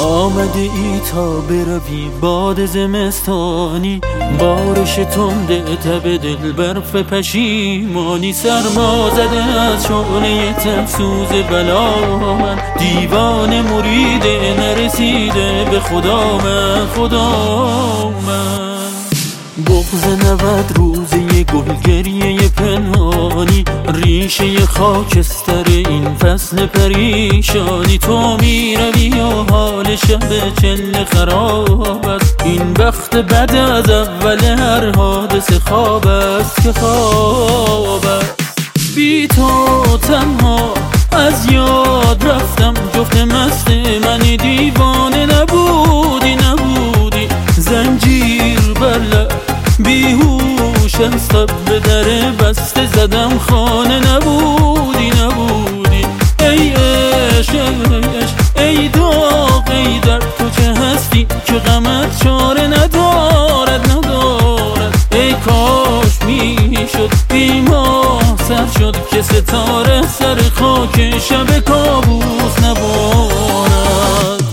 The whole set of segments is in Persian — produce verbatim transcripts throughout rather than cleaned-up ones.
آمده ای تا بروی باد زمستانی، بارش تنده تب دل برف پشیمانی. سرما زده از شعله تفسوز بلا من، دیوانه مرید نرسیده به خدا من، خدا من. بغض نود روزه گلگریه پنهانی، ریشه خاکستر این فصل پریشانی. تو میروی و حال شب چله خراب است، این بخت بد از اول هر حادثه خواب است که خواب است. بی تو تنها از یاد رفتم، جفت مست من دیوانه نبودی نبودی. زنجیر بر بیهوش از به در بسته زدم خانه نبودی نبودی. ای عشق ای عشق ای داغ ای درد، تو چه هستی که غمت چاره ندارد ندارد. ای کاش میشد بی ما سر شد که ستاره سر خاک شب کابوس نبارد.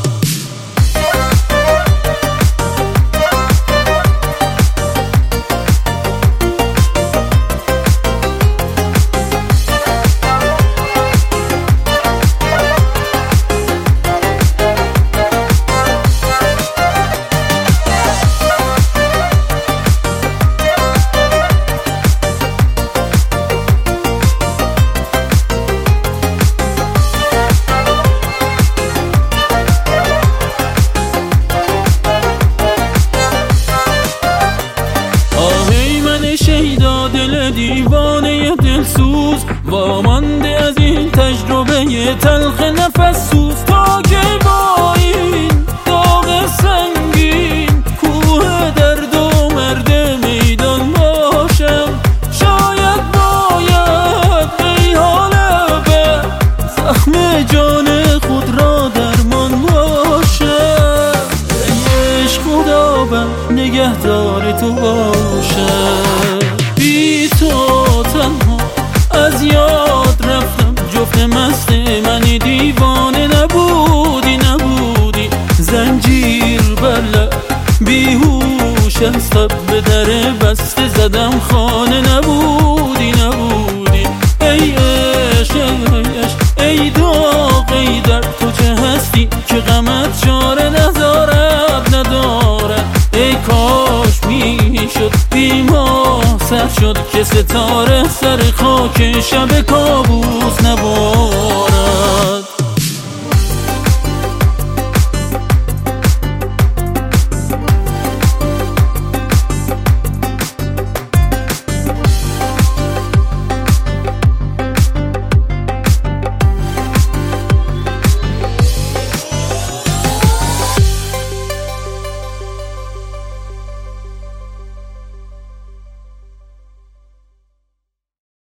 شیدا دل دیوانه دلسوز، وامانده از این تجربه تلخ نفس سوز. تا که با این داغ سنگین کوه درد و مرد میدان باشم، شاید باید ای حال به زخم جان خود را درمان باشم. ای عشق خدا بر نگهدار تو باشم. بی تو تنها از یاد رفتم، جفت مست من دیوانه نبودی نبودی. زنجیر بر لب بیهوش از به در بسته زدم خانه نبودی نبودی. ای عشق ای عشق ای داغ ای درد، تو چه هستی که غمت چاره ندارد ندارد. ای کاش میشد بی ما سر شد که ستاره سر خاک شب کابوس نبارد.